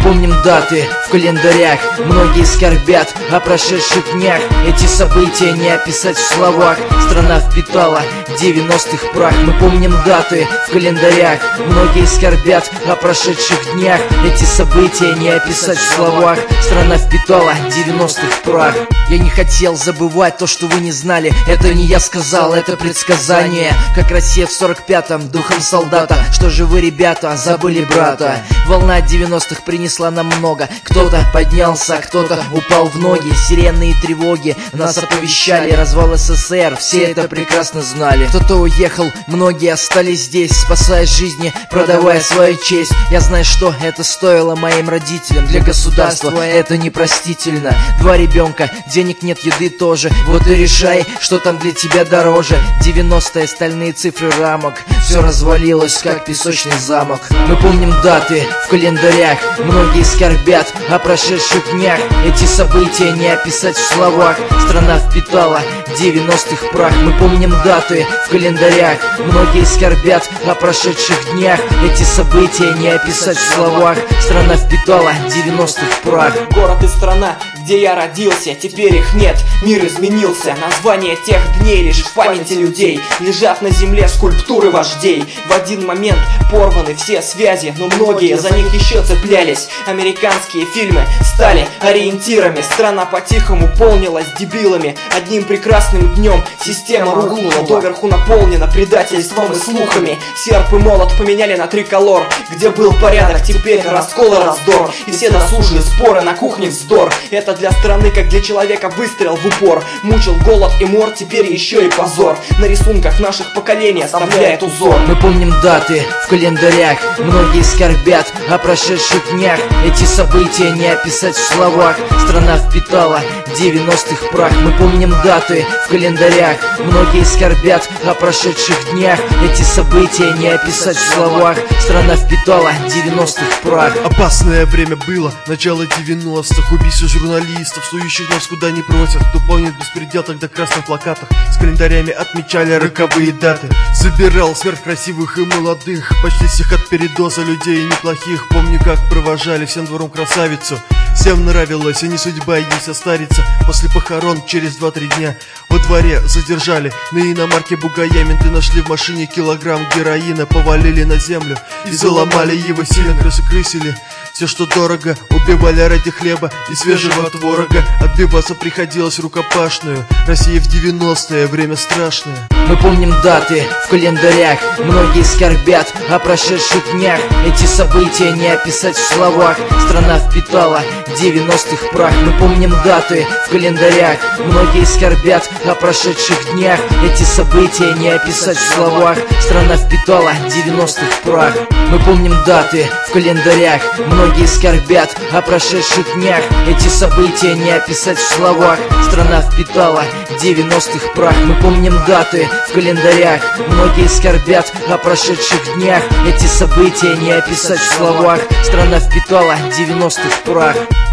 помним даты в календарях, многие скорбят о прошедших днях. Эти события не описать в словах, страна впитала 90-х прах. Мы помним даты в календарях, многие скорбят о прошедших днях. Эти события не описать в словах, страна впитала 90-х прах. Я не хотел забывать то, что вы не знали. Это не я сказал, это предсказание. Как Россия в 45-м, духом солдата. Что же вы, ребята, забыли брата? Волна 90-х принесла нам много. Кто-то поднялся, кто-то упал в ноги. Сирены и тревоги нас оповещали. Развал СССР, все это прекрасно знали. Кто-то уехал, многие остались здесь, спасая жизни, продавая свою честь. Я знаю, что это стоило моим родителям. Для государства это непростительно. 2 ребенка, денег нет, еды тоже. Вот и решай, что там для тебя дороже. 90-е, стальные цифры рамок. Все развалилось, как песочный замок. Мы помним даты в календарях, многие скорбят о прошедших днях. Эти события не описать в словах, страна впитала 90-х прах. Мы помним даты в календарях, многие скорбят о прошедших днях. Эти события не описать в словах, страна впитала 90-х прах. Город и страна, где я родился, теперь их нет, мир изменился. Названия тех дней лишь в памяти людей. Лежат на земле скульптуры вождей. В один момент порваны все связи, но многие за них еще цеплялись. Американские фильмы стали ориентирами. Страна по-тихому полнилась дебилами. Одним прекрасным днем система рухнула, доверху наполнена предательством и слухами. Серп и молот поменяли на триколор. Где был порядок, теперь раскол и раздор. И все досужие споры на кухне вздор. Это для страны, как для человека, выстрел в упор. Мучил голод и мор, теперь еще и позор. На рисунках наших поколений оставляет узор. Мы помним даты в календарях, многие скорбят о прошедших днях. Эти события не описать в словах, страна впитала 90-х прах. Мы помним даты в календарях, многие скорбят о прошедших днях. Эти события не описать в словах, страна впитала 90-х прах. Опасное время было, начало 90-х. Убийство журналистов, сующих нас куда не просят. Кто помнит беспредел, тогда в красных плакатах с календарями отмечали роковые даты. Собирал сверхкрасивых и молодых, почти всех от передоза людей неплохих. Помню, как провожали всем двором красавицу. Всем нравилось, и не судьба ей состариться. После похорон через 2-3 дня во дворе задержали на иномарке бугая. Менты нашли в машине килограмм героина, повалили на землю и заломали его сильно. Крысили все, что дорого, убивали ради хлеба и свежего творога. Отбиваться приходилось рукопашную. Россия в 90-е, время страшное. Мы помним даты в календарях, многие скорбят о прошедших днях. Эти события не описать в словах, страна впитала 90-х прах. Мы помним даты в календарях, многие скорбят о прошедших днях. Эти события не описать в словах, страна впитала 90-х прах. Мы помним даты в календарях, многие скорбят о прошедших днях. Эти события не описать в словах, страна впитала 90-х прах. Мы помним даты в календарях, многие скорбят о прошедших днях. Эти события не описать в словах, страна впитала 90-х прах.